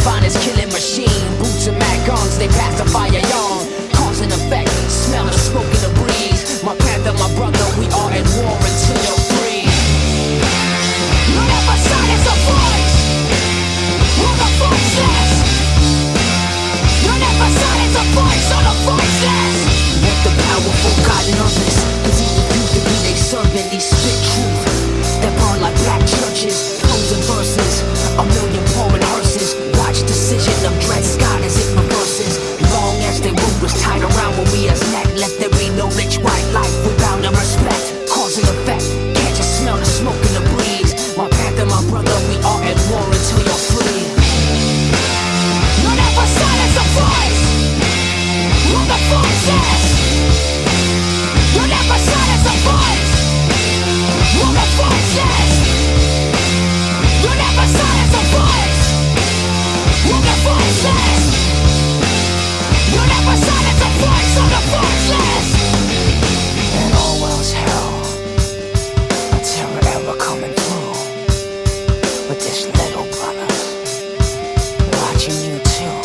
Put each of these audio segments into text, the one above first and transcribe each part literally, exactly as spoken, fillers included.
finest killing machine. Boots and mad guns, they pacify a yawn. Cause and effect, smell the smoke in the breeze. My panther, my brother, we are at war until you're free. You never silence a voice. We're the voiceless. You never silence a voice or the voiceless. What the powerful got numbers, cause he refused to be they servant. These spit truth that burn like black churches. Poems and verses, a million pouring hearses. Watch decision of dread Scott as it reverses. Long as the root was tied around when we as net. Let there be no rich white life without no respect. Cause and effect, can't you smell the smoke in the breeze? My panther, my brother, we are at war until you're free. You never silence a voice. We're the voices. You never silence a voice. We're the voices. You never silence a voice. We're the voices. You never silence a voice. We're the voiceless. And all else hell, a terror ever coming through. With this little brother watching you too.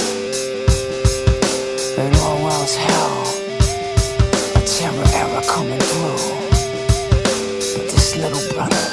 And all else hell, a terror ever coming through. With this little brother